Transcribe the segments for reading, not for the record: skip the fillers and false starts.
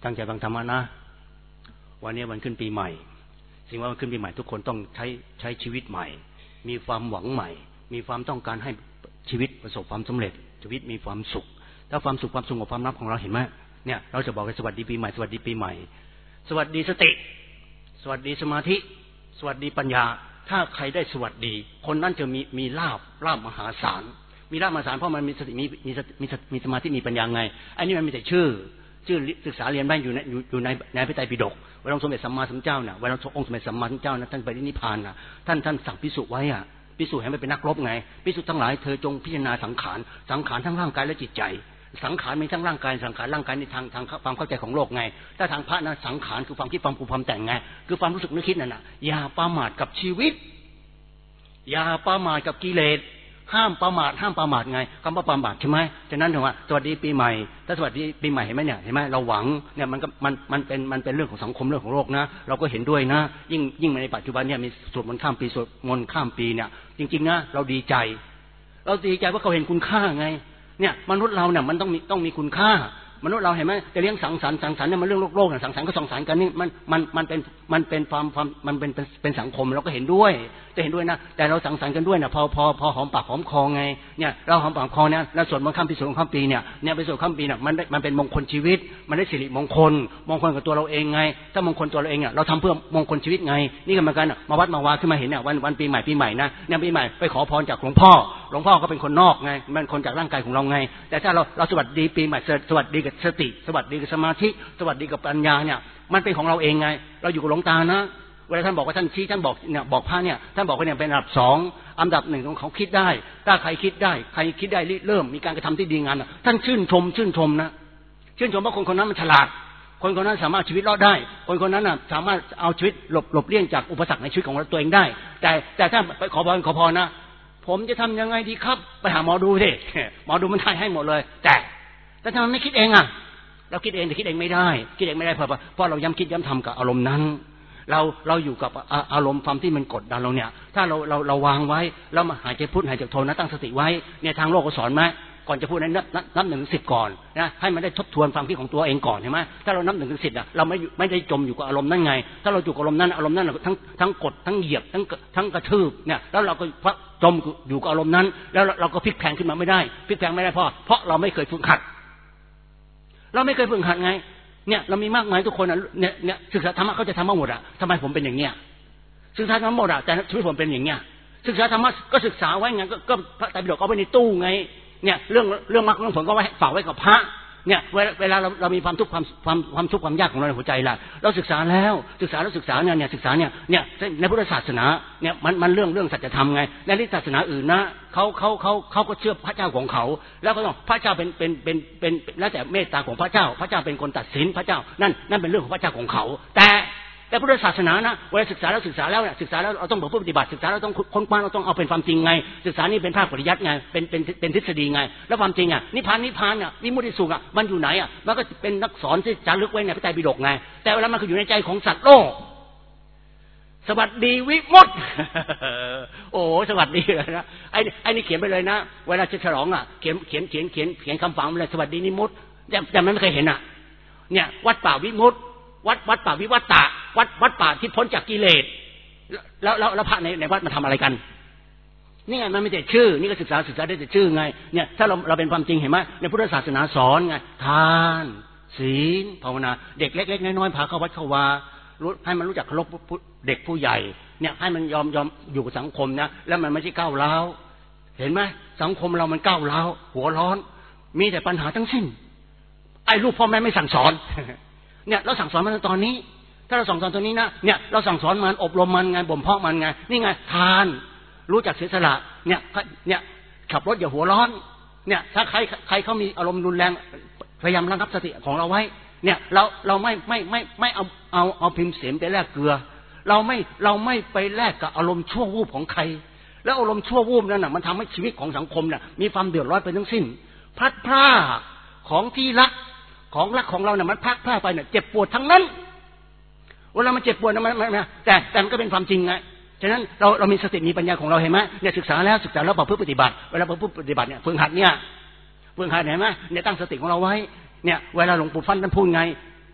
ตั้งใจฟังธรรมะนะวันนี้วันขึ้นปีใหม่สิ่งว่าวันขึ้นปีใหม่ทุกคนต้องใช้ชีวิตใหม่มีความหวังใหม่มีความต้องการให้ชีวิตประสบความสำเร็จชีวิตมีความสุขถ้าความสุขความสงบความรับของเราเห็นไหมเนี่ยเราจะบอกกันสวัสดีปีใหม่สวัสดีปีใหม่สวัสดีสติสวัสดีสมาธิสวัสดีปัญญาถ้าใครได้สวัสดีคนนั้นจะมีลาภมหาศาลมีลาภมหาศาลเพราะมันมีสติมีสมาธิมีปัญญาไงอันนี้มันมีแต่ชื่อศึกษาเรียนได้อยู่ในพระไตรปิฎกเวลาองค์สมเด็จสัมมาสัมพุทธเจ้าเนี่ยเวลาองค์สมเด็จสัมมาสัมพุทธเจ้านะท่านไปนิพพานนะท่านสั่งภิกษุไว้อะภิกษุให้ไม่เป็นนักรบไงภิกษุทั้งหลายเธอจงพิจารณาสังขารทั้งร่างกายและจิตใจสังขารมีทั้งร่างกายสังขารร่างกายในทางความเข้าใจของโลกไงถ้าทางพระนะสังขารคือความคิดความปรุงความแต่งไงคือความรู้สึกนึกคิดนั่นน่ะอย่าประมาทกับชีวิตอย่าประมาทกับกิเลสห้ามประมาทไงคำว่าประมาทใช่ไหมฉะนั้นถึงว่าสวัสดีปีใหม่ถ้าสวัสดีปีใหม่เห็นไหมเนี่ยเห็นไหมเราหวังเนี่ยมันเป็นเรื่องของสังคมเรื่องของโลกนะเราก็เห็นด้วยนะยิ่งในปัจจุบันเนี่ยมีสวดมนต์ข้ามปีสวดมนต์ข้ามปีเนี่ยจริงๆนะเราดีใจว่าเขาเห็นคุณค่าไงเนี่ยมนุษย์เราเนี่ยมันต้องมีคุณค่ามนุษย์เราเห็นไหมจะเลี้ยงสังสรรค์เนี่ยมันเรื่องโลกสังสรรค์ก็สังสรรค์กันนี่มันเป็นความมันเป็นสังคมเราก็เห็นด้วยจะเห็นด้วยนะแต่เราสังสรรค์กันด้วยนะพอหอมปากหอมคอไงเนี่ยเราหอมปากคอเนี่ยแล้วสวดมนต์ข้ามปีสวดมนต์ข้ามปีเนี่ยไปสวดข้ามปีเนี่ยมันเป็นมงคลชีวิตมันได้สิริมงคลกับตัวเราเองไงถ้ามงคลตัวเราเองเนี่ยเราทำเพื่อมงคลชีวิตไงนี่ก็เหมือนกันมาวัดมาวาขึ้นมาเห็นเนี่ยวันปีใหม่นะเนี่ยปีใหม่ไปขอพรจากหลวงพ่อก็เป็นคนนอกไงมันคนจากร่างกายของเราไงแต่ถ้าเราสวัสดีปีใหม่สวัสดีกับสติสวัสดีกับสมาธิสวัสดีกับปัญญาเนี่ยมันเป็นของเราเองไงเราอยู่กับหลวงตานะเวลาท่านบอกว่าท่านชี้ท่านบอกเนี่ยบอกพระเนี่ยท่านบอกว่าเนี่ยเป็นอันดับ2อันดับ1ของเขาคิดได้ถ้าใครคิดได้เริ่มมีการกระทำที่ดีงามท่านชื่นชมนะชื่นชมว่าคนนั้นมันฉลาดคนนั้นสามารถชีวิตรอดได้คนนั้นน่ะสามารถเอาชีวิตหลบเลี่ยงจากอุปสรรคในชีวิตของตัวเองได้แต่ถ้าไปขอพรนะผมจะทำยังไงดีครับไปหาหมอดูสิหมอดูมันทายให้หมดเลยแต่ถ้ามันไม่คิดเองอ่ะเราคิดเองแต่คิดเองไม่ได้เพราะเราย้ำคิดย้ำทำกับอารมณ์นั้นเราอยู่กับอารมณ์ความที่มันกดดันเราเนี่ยถ้าเราวางไว้แล้วมาหายใจพุทหายใจโทนะตั้งสติไว้เนี่ยทางโลกก็สอนไหมก่อนจะพูดนั้นนับ1 ถึง 10ก่อนนะให้มันได้ทบทวนความคิดของตัวเองก่อนใช่ไหมถ้าเรานับ1 ถึง 10อ่ะเราไม่ได้จมอยู่กับอารมณ์นั้นไงถ้าเราอยู่กับอารมณ์นั้นทั้งกดทั้งเหยียบทั้งกระทืบเนี่ยแล้วเราก็จมอยู่กับอารมณ์นั้นแล้วเราก็พลิกแพลงขึ้นมาไม่ได้เพราะเราไม่เคยฝึกหัดไงเนี่ยเรามีมากมายทุกคนอ่ะเนี่ยศึกษาธรรมะเขาจะทำมาหมดอ่ะทำไมผมเป็นอย่างเนี้ยศึกษาธรรมะหมดอ่ะแต่ชีวิตผมเป็นอย่างเนี้ยศึกษาธรรมะก็ศึกษาไว้ไงก็พระไตรปิฎกเอาไว้ในตู้ไงเนี่ยเรื่องมรรคเรื่องผลก็ไว้ฝากไว้กับพระเนี่ยเวลาเรามีความทุกข์ความทุกข์ความยากของเราในหัวใจล่ะเราศึกษาเนี่ยศึกษาเนี่ยในพุทธศาสนาเนี่ยมันเรื่องสัจธรรมไงในศาสนาอื่นนะเขาก็เชื่อพระเจ้าของเขาแล้วก็ต้องพระเจ้าเป็นแล้วแต่เมตตาของพระเจ้าเป็นคนตัดสินพระเจ้านั่นเป็นเรื่องของพระเจ้าของเขาแต่พุทธศาสนานะเวลาศึกษาแล้วเราต้องปฏิบัติศึกษาเราต้องค้นคว้าเราต้องเอาเป็นความจริงไงศึกษานี่เป็นภาคปริยัติไงเป็นทฤษฎีไงแล้วความจริงอ่ะนิพพานอ่ะวิมุตติสุขอ่ะมันอยู่ไหนอ่ะมันก็เป็นนักสอนที่จารึกไว้ในพระไตรปิฎกไงแต่เวลามันก็อยู่ในใจของสัตว์โลกสวัสดีวิมุตติโอ้สวัสดีเลยนะไอ้นี่เขียนไปเลยนะเวลาจะฉลองอ่ะเขียนคำฝังไปเลยสวัสดีนิมุตติแต่มันไม่เคยเห็นอ่ะเนี่ยวัดป่าวิมุตติวัดป่าวิวัตตะวัดป่าที่พ้นจากกิเลสแล้วพระในวัดมาทำอะไรกันนี่ไงมันไม่ใช่ชื่อนี่ก็ศึกษาได้แต่ชื่อไงเนี่ยถ้าเราเป็นความจริงเห็นไหมในพุทธศาสนาสอนไงทานศีลภาวนาเด็กเล็กๆน้อยๆพาเข้าวัดเข้าวาให้มันรู้จักเคารพเด็กผู้ใหญ่เนี่ยให้มันยอมอยู่กับสังคมนะแล้วมันไม่ใช่ก้าวร้าวเห็นไหมสังคมเรามันก้าวร้าวหัวร้อนมีแต่ปัญหาทั้งสิ้นไอ้ลูกพ่อแม่ไม่สั่งสอนเนี่ยเราสั่งสอนมันตอนนี้ถ้าเราสั่งสอนตัวนี้นะเนี่ยเราสั่งสอนมันอบรมมันไงบ่มเพาะมันไงนี่ไงทานรู้จักเสียสละเนี่ยขับรถอย่าหัวร้อนเนี่ยถ้าใครเขามีอารมณ์รุนแรงพยายามระงับสติของเราไว้เนี่ยเราไม่เอาพิมพ์เสียมไปแลกเกลือเราไม่ไปแลกกับอารมณ์ชั่ววูบของใครแล้วอารมณ์ชั่ววูบนั่นน่ะมันทำให้ชีวิตของสังคมน่ะมีความเดือดร้อนไปทั้งสิ้นพลัดพรากของที่รักของเราเนี่ยมันพลัดพรากไปเนี่ยเจ็บปวดทั้งนั้นเวลามันเจ็บปวดนะมันแต่มันก็เป็นความจริงไงฉะนั้นเรามีสติมีปัญญาของเราเห็นไหมเนี่ยศึกษาแล้วประพฤติปฏิบัติเวลาประพฤติปฏิบัติเนี่ยฝึกหัดเห็นไหมเนี่ยตั้งสติของเราไว้เนี่ยเวลาหลวงปู่ฟั่นท่านพูดไง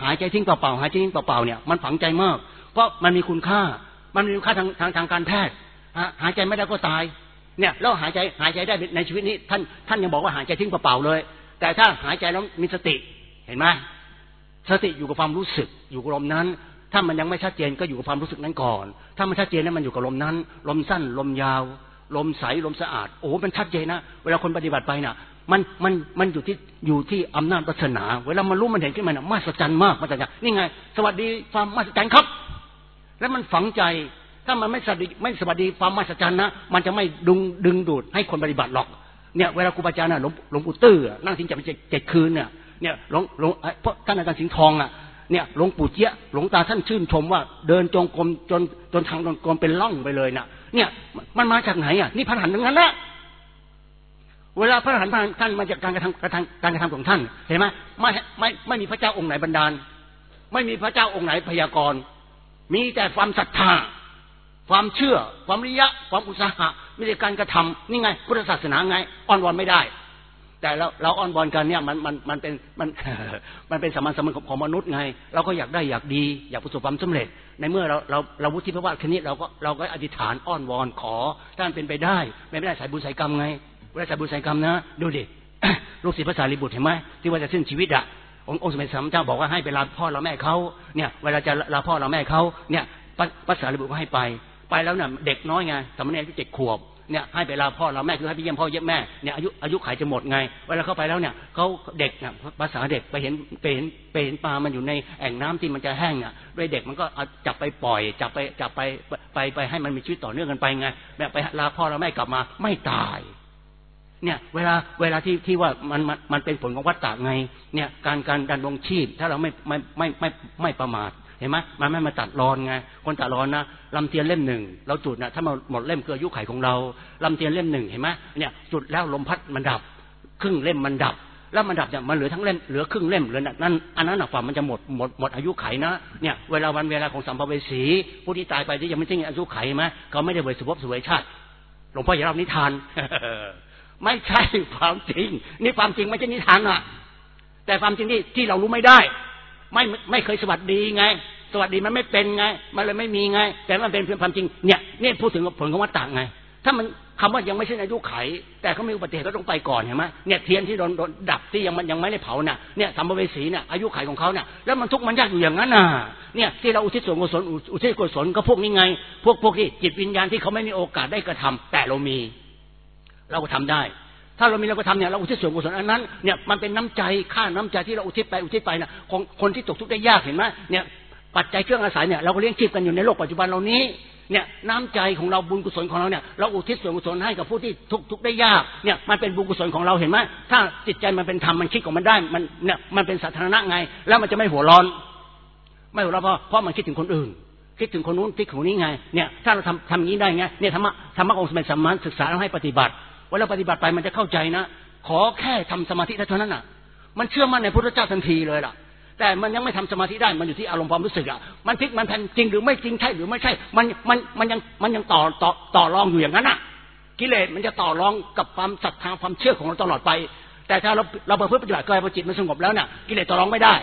หายใจทิ้งเปล่าๆหายใจทิ้งเปล่าๆเนี่ยมันฝังใจมากเพราะมันมีคุณค่าทางการแพทย์หายใจไม่ได้ก็ตายเนี่ยแล้วหายใจได้ในชีวิตนี้ท่านยังบอกว่าหายใจทิ้งเปล่าๆเลยแต่ถ้าหายใจแล้วมีสติเห็นไหมสติอยู่กับความรู้สึกอยู่กับลมนั้นถ้ามันยังไม่ชัดเจนก็อยู่กับความรู้สึกนั้นก่อนถ้ามันชัดเจนนั้นมันอยู่กับลมนั้นลมสั้นลมยาวลมใสลมสะอาดโอ้มันชัดเจนนะเวลาคนปฏิบัติไปน่ะมันอยู่ที่อำนาจปัสนาเวลามันรู้มันเห็นขึ้นมาน่ะมหัศจรรย์มากมหัศจรรย์นี่ไงสวัสดีความมหัศจรรย์ครับแล้วมันฝังใจถ้ามันไม่สวัสดีความมหัศจรรย์นะมันจะไม่ดึงดูดให้คนปฏิบัติหรอกเนี่ยเวลาครูบาอาจารย์น่ะหลวงปู่ตื้อนั่งทิ้งจะไป7 คืนเนี่ยหลวงเพราะท่านอาจารย์สิงห์ทองเนี่ยหลวงปู่เจี๊ยหลวงตาท่านชื่นชมว่าเดินจงกรมจนทางจงกรมเป็นล่องไปเลยน่ะเนี่ยมันมาจากไหนนี่พระอรหันต์ทั้งนั้นนะเวลาพระอรหันต์ท่านมาจากการกระทำของท่านเห็นไหมไม่มีพระเจ้าองค์ไหนบันดาลไม่มีพระเจ้าองค์ไหนพยากรณ์มีแต่ความศรัทธาความเชื่อความวิริยะความอุตสาหะมีแต่การกระทำนี่ไงพุทธศาสนาไงอ้อนวอนไม่ได้แต่เราอ้อนวอนกันเนี่ยมันเป็นสามัญของมนุษย์ไงเราก็อยากได้อยากดีอยากประสบความสำเร็จในเมื่อเราวุฒิภาวะแค่นี้เราก็อธิษฐานอ้อนวอนขอถ้ามันเป็นไปได้ไม่ได้สายบุญสายกรรมไงเวลาสายบุญสายกรรมนะดูดิ ลูกศิษย์พระสารีบุตรเห็นไหมที่ว่าจะสิ้นชีวิตองค์สมเด็จพระสัมมาสัมพุทธเจ้าบอกว่าให้ไปลาพ่อลาแม่เขาเนี่ยเวลาจะลาพ่อลาแม่เขาเนี่ยพระสารีบุตรก็ให้ไปแล้วเนี่ยเด็กน้อยไงสามเณรอายุ7 ขวบเนี่ยให้ไปลาพ่อลาแม่คือให้ไปเยี่ยมพ่อเยี่ยมแม่เนี่ยอายุขัยจะหมดไงเวลาเข้าไปแล้วเนี่ยเขาเด็กเนี่ยภาษาเด็กไปเห็นปลามันอยู่ในแอ่งน้ำที่มันจะแห้งด้วยเด็กมันก็จับไปปล่อยจับไปให้มันมีชีวิตต่อเนื่องกันไปไงแบบไปลาพ่อลาแม่กลับมาไม่ตายเนี่ยเวลาที่ว่ามันเป็นผลของวัฏฏะไงเนี่ยการดำรงชีพถ้าเราไม่ประมาทเห็นไหมมันไม่มาตัดรอนไงคนตัดรอนนะลำเทียนเล่ม 1เราจุดนะถ้ามันหมดเล่มคืออายุไขของเราลำเทียนเล่ม 1เห็นไหมเนี่ยจุดแล้วลมพัดมันดับครึ่งเล่มมันดับแล้วมันดับเนี่ยมันเหลือทั้งเล่มเหลือครึ่งเล่มเหลือนั้นอันนั้นฝ่ามันจะหมดอายุไขนะเนี่ยเวลาของสัมภเวสีผู้ที่ตายไปที่ยังไม่ถึงอายุไขไหมเขาไม่ได้เวยสุภพสวยชาติหลวงพ่ออย่าเล่านิทาน ไม่ใช่ความจริงนี่ความจริงไม่ใช่นิทานแต่ความจริงที่เรารู้ไม่ได้ไม่เคยสวัสดีไงสวัสดีมันไม่เป็นไงมันเลยไม่มีไงแต่มันเป็นความจริงเนี่ยนี่พูดถึงผลของวัฏฏะไงถ้ามันคำว่ายังไม่ใช่อายุไขแต่เขามีอุบัติเหตุก็ต้องไปก่อนเห็นไหมเนี่ยเทียนที่โดนดับที่ยังไม่ได้เผาน่ะเนี่ยสัมภเวสีเนี่ยอายุไขของเขาเนี่ยแล้วมันทุกข์มันยากอยู่อย่างนั้นน่ะเนี่ยที่เราอุทิศส่วนกุศลอุทิศกุศลก็พวกนี้ไงพวกที่จิตวิญญาณที่เขาไม่มีโอกาสได้กระทำแต่เรามีเราก็ทำได้ถ้าเรามีเราก็ทำเนี่ยเราอุทิศส่วนกุศลอันนั้นเนี่ยมันเป็นน้ำใจค่าน้ำใจที่เราอุทิศไปนะของคนที่ตกทุกข์ได้ยากเห็นไหมเนี่ยปัจจัยเครื่องอาศัยเนี่ยเราก็เลี้ยงชีพกันอยู่ในโลกปัจจุบันเรานี้เนี่ยน้ำใจของเราบุญกุศลของเราเนี่ยเราอุทิศส่วนกุศลให้กับผู้ที่ทุกข์ได้ยากเนี่ยมันเป็นบุญกุศลของเราเห็นไหมถ้าจิตใจมันเป็นธรรมมันคิดของมันได้มันเนี่ยมันเป็นสาธารณะไงแล้วมันจะไม่หัวร้อนเพราะมันคิดถึงคนอื่นคิดถึงคนนู้นคิดถึงคนนี้ไงเนี่ยถ้าเราทำอย่างนี้ได้ไงเนี่ยธรรมะองค์สมเด็จสัมมาศึกษาเราให้ปฏิบัติเวลาปฏิบัติไปมันจะเข้าใจนะขอแค่ทำสมาธิเท่านั้นน่ะมันเชื่อมั่นในพระพุทธเจ้าทันทีเลยล่ะแต่มันยังไม่ทำสมาธิได้มันอยู่ที่อารมณ์ความรู้สึกมันพลิกมันแทนจริงหรือไม่จริงใช่หรือไม่ใช่มันยังต่อรองอยู่อย่างนั้นน่ะกิเลสมันจะต่อรองกับความศรัทธาความเชื่อของเราตลอดไปแต่ถ้าเราประพฤติปฏิบัติกายพอจิตมันสงบแล้วน่ะกิเลสต่อรองไม่ได้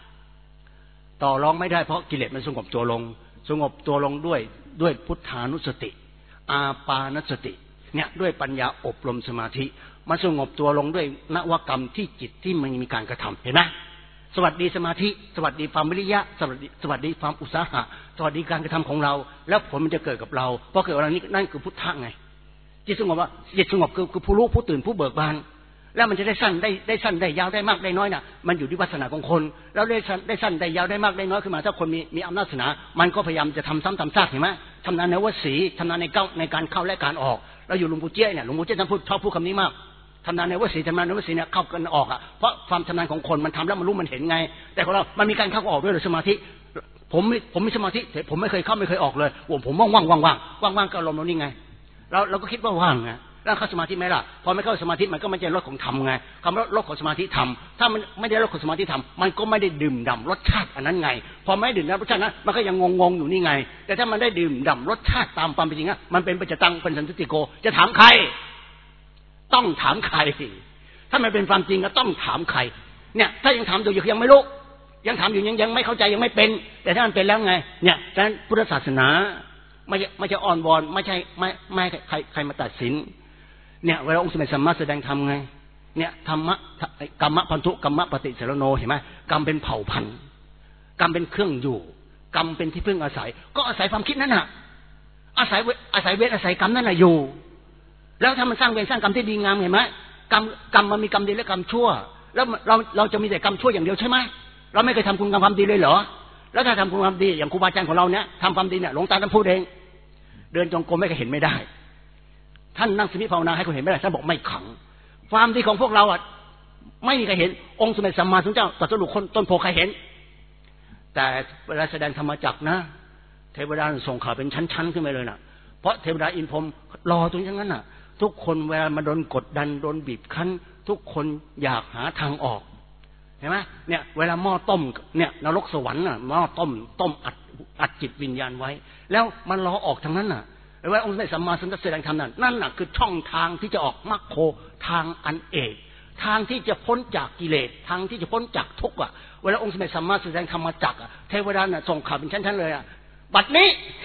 เพราะกิเลสมันสงบตัวลงด้วยพุทธานุสติอาปานสติเนี่ยด้วยปัญญาอบรมสมาธิมันสงบตัวลงด้วยนวกรรมที่จิตที่มันมีการกระทำเห็นไหมสวัสดีสมาธิสวัสดีความวิริยะสวัสดีความอุตสาหะสวัสดีการกระทำของเราแล้วผลมันจะเกิดกับเราเพราะเกิดอะไรนี้นั่นคือพุทธะไงจิตสงบคือผู้รู้ผู้ตื่นผู้เบิกบานแล้วมันจะได้สั้นได้ยาวได้มากได้น้อยน่ะมันอยู่ที่วาสนาของคนแล้วได้สั้นได้ยาวได้มากได้น้อยขึ้นมาถ้าคนมีอำนาจศาสนามันก็พยายามจะทำซ้ำทำซากเห็นไหมทำนานในวสีทำนานในการเข้าและการออกเราอยู่หลวงปู่เจ้เนี่ยหลวงปู่เจ้ท่านชอบพูดคำนี้มากทำนานในวสีเนี่ยเข้ากันออกเพราะความชำนาญของคนมันทำแล้วมันรู้มันเห็นไงแต่ของเรามันมีการเข้าออกด้วยหรือสมาธิผมมีสมาธิผมไม่เคยเข้าไม่เคยออกเลยผมว่างก็ลมเรานี่ไงเราก็คิดว่าว่างไงแล้วเข้าสมาธิไหมล่ะพอไม่เข้าสมาธิมันก็ไม่ใช่รสของธรรมไงคำว่ารสของสมาธิธรรมถ้ามันไม่ได้รสของสมาธิธรรมมันก็ไม่ได้ดื่มด่ำรสชาติอันนั้นไงพอไม่ดื่มด่ำรสชาตินั้นมันก็ยังงงอยู่นี่ไงแต่ถ้ามันได้ดื่มด่ำรสชาติตามความเป็นจริงมันเป็นปัจจตังเป็นสันติโกจะถามใครต้องถามใครถ้ามันเป็นความจริงก็ต้องถามใครเนี่ยถ้ายังถามอยู่ยังไม่รู้ยังถามอยู่ยังไม่เข้าใจยังไม่เป็นแต่ถ้ามันเป็นแล้วไงเนี่ยฉะนั้นพุทธศาสนาไม่ใช่อ้อนวอนไม่ใช่ไม่ใครมาตัดสินเนี่ยเวลาองค์สมเด็จสัมมาแสดงธรรมไงเนี่ยธรรมะกรรมพันธุกรรมปฏิเสรโนเห็นไหมกรรมเป็นเผ่าพันธุ์กรรมเป็นเครื่องอยู่กรรมเป็นที่พึ่งอาศัยก็อาศัยความคิดนั้นน่ะอาศัยเวทอาศัยกรรมนั่นน่ะอยู่แล้วถ้ามันสร้างเวรสร้างกรรมที่ดีงามเห็นไหมกรรมมันมีกรรมดีและกรรมชั่วแล้วเราจะมีแต่กรรมชั่วอย่างเดียวใช่ไหมเราไม่เคยทำคุณงามความดีเลยเหรอแล้วถ้าทำคุณงามความดีอย่างครูบาอาจารย์ของเราเนี่ยทำความดีเนี่ยหลวงตาท่านพูดเองเดินจงกรมไม่เคยเห็นไม่ได้ท่านนั่งสมาธิภาวนาให้คนเห็นไม่ได้ท่านบอกไม่ขังความดีของพวกเราอ่ะไม่มีใครเห็นองค์สมเด็จสัมมาสัมพุทธเจ้าตรัสรู้คนต้นโพใครเห็นแต่เวลาแสดงธรรมจักรนะเทวดาส่งข่าวเป็นชั้นๆขึ้นไปเลยนะเพราะเทวดาอินพรหมรอตรงนั้นน่ะทุกคนเวลามาโดนกดดันโดนบีบคั้นทุกคนอยากหาทางออกเห็นไหมเนี่ยเวลาหม้อต้มเนี่ยนรกสวรรค์น่ะหม้อต้มอัดจิตวิญญาณไว้แล้วมันรอออกทางนั้นน่ะเวลาองค์สมเด็จสัมมาสัมพุทธเจ้าแสดงธรรมนั่นน่ะคือช่องทางที่จะออกมรรคโคทางอันเอกทางที่จะพ้นจากกิเลสทางที่จะพ้นจากทุกข์อ่ะเวลาองค์สมเด็จสัมมาสัมพุทธเจ้าแสดงธรรมจักรเทวดาน่ะส่งข่าวเป็นชั้นๆเลยอ่ะบัดนี้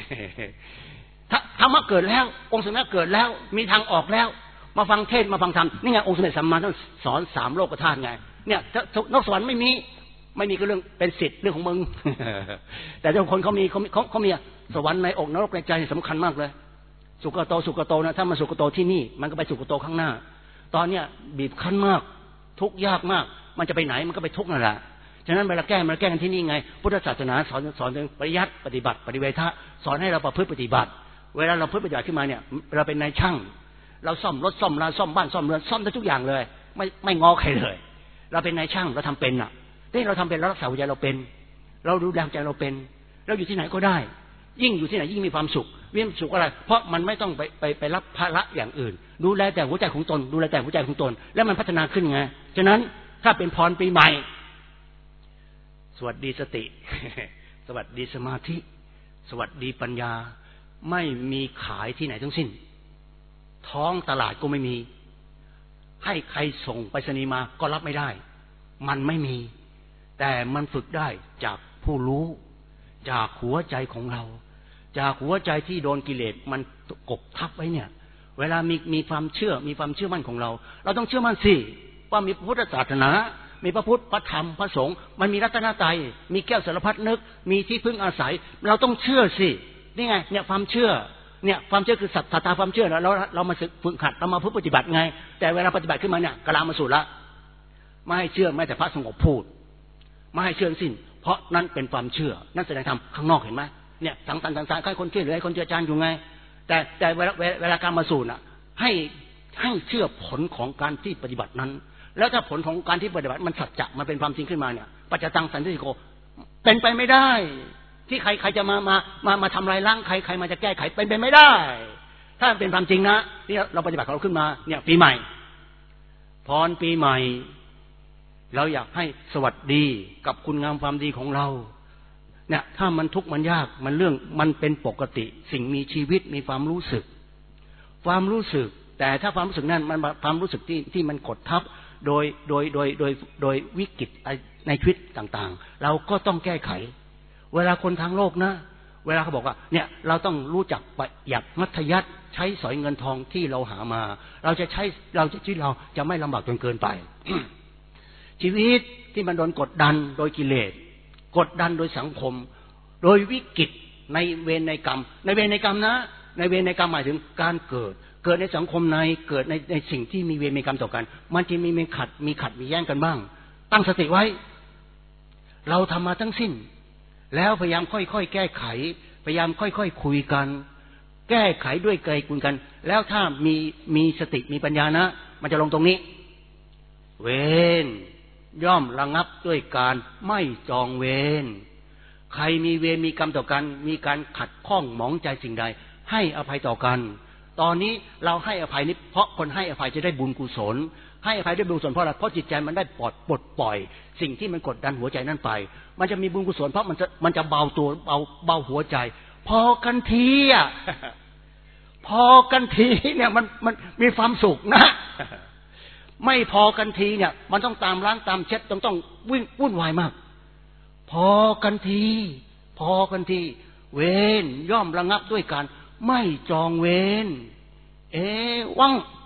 ธรรมะเกิดแล้วองค์สมเด็จเกิดแล้วมีทางออกแล้วมาฟังเทศมาฟังธรรมนี่ไงองค์สมเด็จสัมมาสัมพุทธเจ้าสอน3โลกธาตุไงเนี่ยนกสวรรค์ไม่มีก็เรื่องเป็นสิทธิ์เรื่องของมึงแต่บางคนเขามีสวรรค์ในอกนรกในใจสำคัญมากเลยสุกโตนะถ้ามาสุกโตที่นี่มันก็ไปสุกโตข้างหน้าตอนเนี้ยบีบคั้นมากทุกข์ยากมากมันจะไปไหนมันก็ไปทุกข์นั่นแหละฉะนั้นเวลาแก้กันที่นี่ไงพุทธศาสนาสอนถึงปริยัติปฏิบัติปฏิเวทะสอนให้เราประพฤติปฏิบัติเวลาเราประพฤติปฏิบัติขึ้นมาเนี่ยเราเป็นนายช่างเราซ่อมรถซ่อมลาซ่อมบ้านซ่อมเรือนซ่อมได้ทุกอย่างเลยไม่งอใครเลยเราเป็นนายช่างเราทำเป็นอ่ะที่เราทำเป็นเรารักษาหัวใจเราเป็นเราดูแลใจเราเป็นเราอยู่ที่ไหนก็ได้ยิ่งอยู่ที่ไหนยิ่งมีความสุขอะไรเพราะมันไม่ต้องไปรับภาระอย่างอื่นดูแลแต่หัวใจของตนแล้วมันพัฒนาขึ้นไงฉะนั้นถ้าเป็นพรปีใหม่สวัสดีสติ สวัสดีสมาธิสวัสดีปัญญาไม่มีขายที่ไหนทั้งสิ้นท้องตลาดก็ไม่มีให้ใครส่งไปรษณีย์มาก็รับไม่ได้มันไม่มีแต่มันฝึกได้จากผู้รู้จากหัวใจของเราจากหัวใจที่โดนกิเลสมันกบทับไว้เนี่ยเวลามีความเชื่อมั่นของเราต้องเชื่อมั่นสิว่ามีพุทธศาสนามีพระพุทธพระธรรมพระสงฆ์มันมีรัตนตรัยมีแก้วสารพัดนึกมีที่พึ่งอาศัยเราต้องเชื่อสินี่ไงเนี่ยความเชื่อคือศรัทธาความเชื่อเรามาฝึกหัดเรามาปฏิบัติไงแต่เวลาปฏิบัติขึ้นมาเนี่ยกลามาสู่ละไม่ให้เชื่อแม้แต่พระสงฆ์พูดไม่ให้เชื่อสิ้นเพราะนั่นเป็นความเชื่อนั่นแสดงธรรมข้างนอกเห็นไหมเนี่ยต่างๆให้คนเชื่อหรือให้คนเชื่ออาจารย์อยู่ไงแต่เวลาการมาสู่น่ะให้เชื่อผลของการที่ปฏิบัตินั้นแล้วถ้าผลของการที่ปฏิบัติมันสัจจะมันเป็นความจริงขึ้นมาเนี่ยปัจจตังสันติโกเป็นไปไม่ได้ที่ใครจะมาทำลายล้างใครมาจะแก้ไขเป็นไปไม่ได้ถ้าเป็นความจริงนะนี่เราปฏิบัติของเราขึ้นมาเนี่ยปีใหม่พรปีใหม่เราอยากให้สวัสดีกับคุณงามความดีของเราเนี่ยถ้ามันทุกข์มันยากมันเป็นปกติสิ่งมีชีวิตมีความรู้สึกแต่ถ้าความรู้สึกนั้นมันความรู้สึกที่มันกดทับโดยวิกฤตในชีวิตต่างๆเราก็ต้องแก้ไขเวลาคนทางโลกนะเวลาเขาบอกว่าเนี่ยเราต้องรู้จักประหยัดมัธยัสถ์ใช้สอยเงินทองที่เราหามาเราจะไม่ลำบากจนเกินไป ชีวิตที่มันโดนกดดันโดยกิเลสกดดันโดยสังคมโดยวิกฤตในเวรในกรรมนะในเวรในกรรมหมายถึงการเกิดในสังคมเกิดในสิ่งที่มีเวรมีกรรมต่อกันมันจะมีขัดมีแย้งกันบ้างตั้งสติไว้เราทำมาทั้งสิ้นแล้วพยายามค่อยๆแก้ไขพยายามค่อยๆคุยกันแก้ไขด้วยใจคุยกันแล้วถ้ามีสติมีปัญญานะมันจะลงตรงนี้เวรย่อมระงับด้วยการไม่จองเวรใครมีเวรมีกรรมต่อกันมีการขัดข้องหมองใจสิ่งใดให้อภัยต่อกันตอนนี้เราให้อภัยนี้เพราะคนให้อภัยจะได้บุญกุศลให้อภัยด้วยบุญกุศลเพราะอะไรเพราะจิตใจมันได้ปลดปล่อยสิ่งที่มันกดดันหัวใจนั่นไปมันจะมีบุญกุศลเพราะมันจะเบาตัวเบาหัวใจพอกันทีอ่ะ พอกันทีเนี่ยมันมีความสุขนะไม่พอกันทีเนี่ยมันต้องตามล้างตามเช็ดต้องวิ่งวุ่นวายมากพอกันทีเวรย่อมระงับด้วยการไม่จองเวรเอวัง